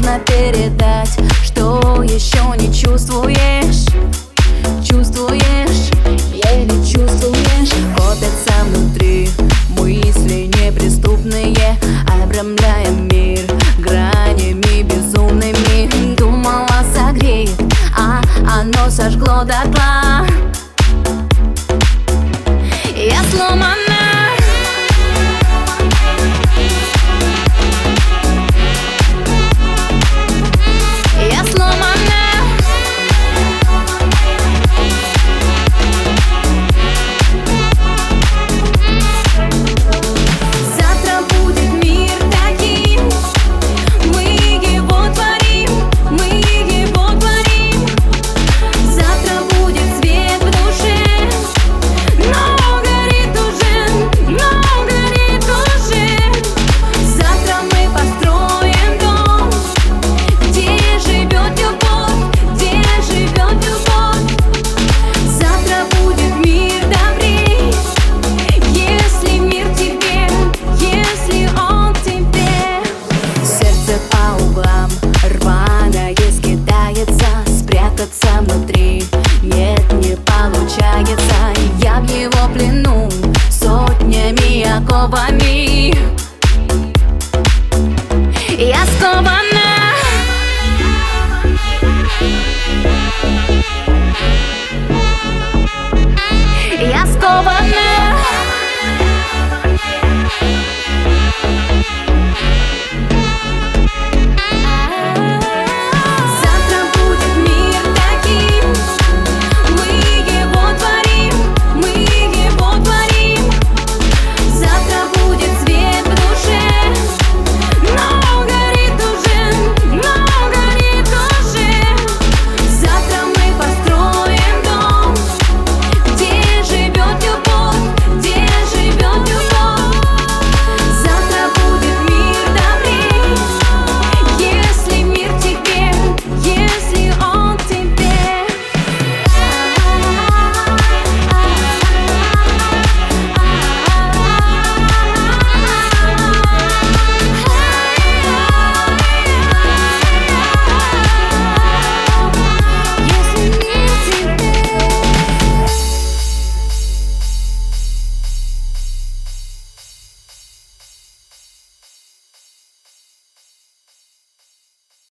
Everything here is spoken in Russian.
трудно передать, что еще не чувствуешь. Чувствуешь, еле чувствуешь. Копятся внутри мысли неприступные, обрамляя мир гранями безумными. Думала, согреет, а оно сожгло дотла. Я сломана. Внутри нет, не получается. Я в его плену сотнями оковами. Я скована.